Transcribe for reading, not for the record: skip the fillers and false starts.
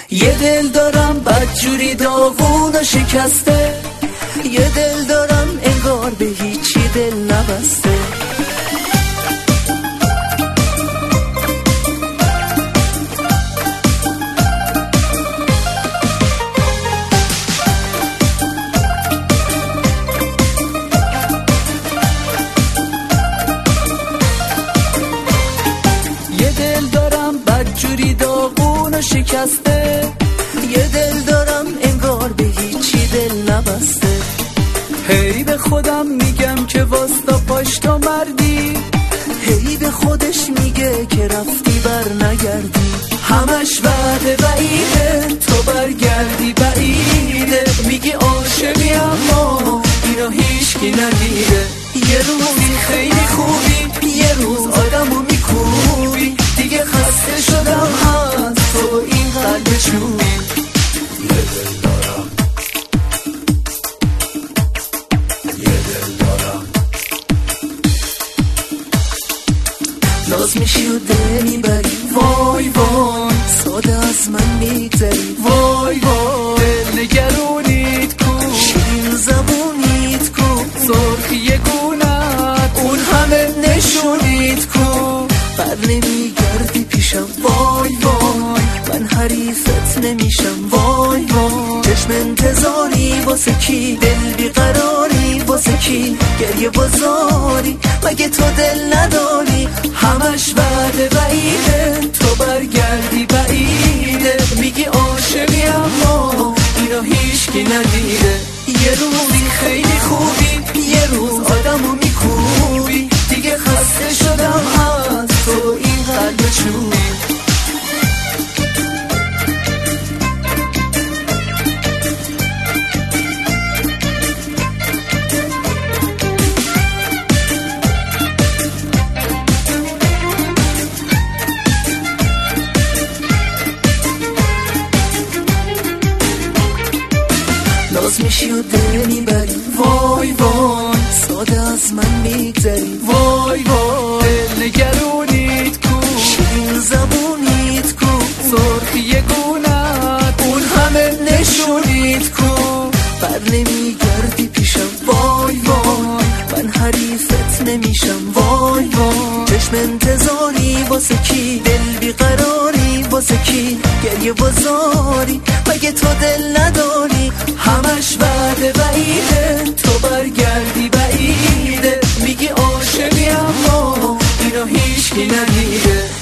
یه دل دارم بدجوری داغون و شکسته، یه دل دارم انگار به هیچی دل نبسته. یه دل دارم بدجوری داغون و شکسته، یه دل دارم انگار به هیچی دل نبسته. هی به خودم میگم که واستا پاش تو مردی، هی به خودش میگه که رفتی بر نگردی. همش وعده بعیده تو برگردی بعیده، میگی عاشقی اما اینو هیچکی ندیده. یه روزی خیلی خوبی، یه روز آدمو میکوبی، دیگه خسته شدم از تو این قلب چوبی. یه دل دارم، یه دل دارم، ناز میشی و دل میبری، وای وای ساده از من میگذری، وای وای دل نگرونیت کو، شیرین زبونیت کو، سرخی گونت اون همه نشونیت کو. بر نمیگردی پیشم، وای وای من حریفت نمیشم، وای وای چشم انتظاری واسه کی، دل بیقراری واسه کی، گریه بازاری مگه تو دل نداری. همش وعده بعیده تو برگردی بعیده، میگی عاشقی اما اینو هیچکی ندیده. یه روزی خیلی خوبی، یه روز آدمو میکوبی، دیگه خسته شدم از تو این قلب چوبی. ناز میشی و دل میبری، وای وای ساده از من میگذری، وای وای دل نگرونیت کو، شیرین زبونیت کو، سرخی گونت اون همه نشونیت کو. بر نمیگردی پیشم، وای وای من حریفت نمیشم، وای وای چشم انتظاری واسه کی، دل بیقراری واسه کی، گریه بازاری مگه تو دل نداری. همش وعده بعیده تو برگردی بعیده، میگی عاشقی اما اینو هیچکی ندیده.